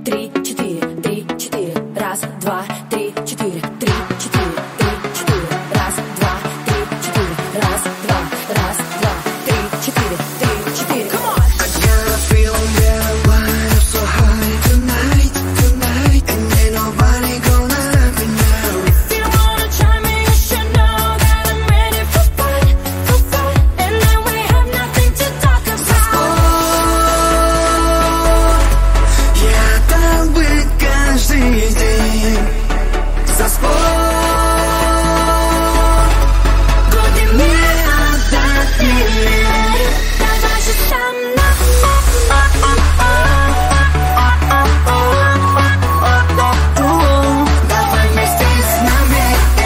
3, 4, 3, 4. Раз, два, три, 4, 3, 4, 3, 4. Раз, два, три, 4. Раз, два, раз, два, три, 4, 3, 4. Come on! I got a feeling that I'm wired so high tonight, tonight, and ain't nobody gonna stop me now. If you wanna try me, you should know that I'm ready for fun, and then we have nothing to talk about. Я дал бы каждый день за спорт. Годы мне отдохни, давай же со мной. Давай вместе с нами.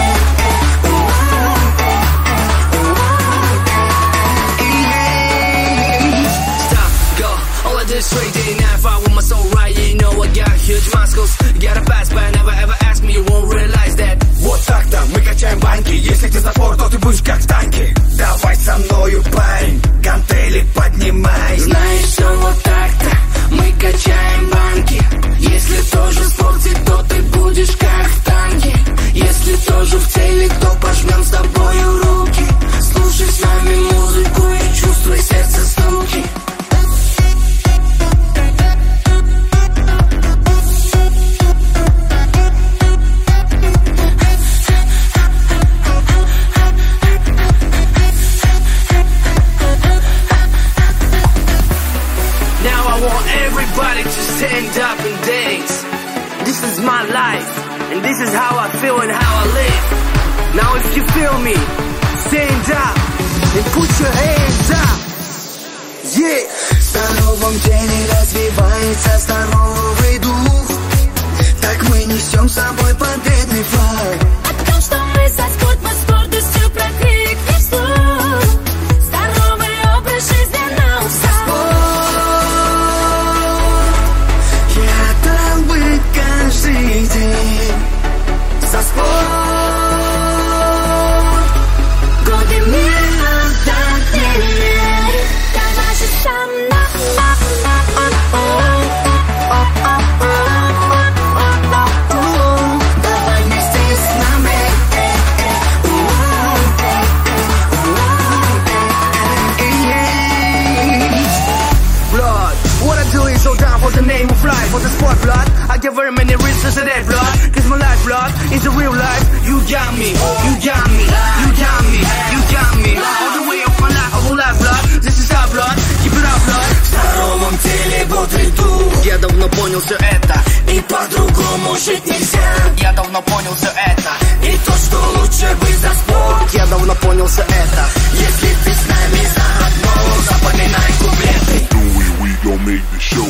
Stop, go. All I did is 3D, 9-5 with my soul right. Yeah, you know I got huge muscles. You got a fast, but never ever ask me, you won't realize that. Вот так-то мы качаем банки. Если ты за спорт, то ты будешь как в танке. Давай со мною, парень, гантели поднимай. Знаешь, все вот так-то, мы качаем банки. Если тоже в спорте, то ты будешь как в танке. Если тоже в теле, то пожмем с тобою руки. Слушай с нами музыку и чувствуй сердце стуки. Now I want everybody to stand up and dance. This is my life, and this is how I feel and how I live. Now if you feel me, stand up and put your hands up. Yeah. В здоровом теле развивается здоровый дух. Так мы несем с собой победный флаг. О том, что мы за спорт, мы с гордостью прокрикнем вслух. Здоровый образ жизни нам Я дал бы каждый день за спорт. годы мне отдохни, давай же со мной. Давай вместе с нами. Blood, what I do is so down for the name of life. For the sport, blood, I get very many reasons to that, blood. Cause my life, blood, is the real life. You got me, you got me, you got me, you got me. All the way of my life, I will life, blood. This is our blood, keep it up, blood. В здоровом теле бодрый дух. Я давно понял все это, И по-другому жить нельзя. я давно понял все это. И то, что лучше быть за спорт. Я давно понял все это. Если ты с нами заодно, запоминай куплеты. We gon' make the show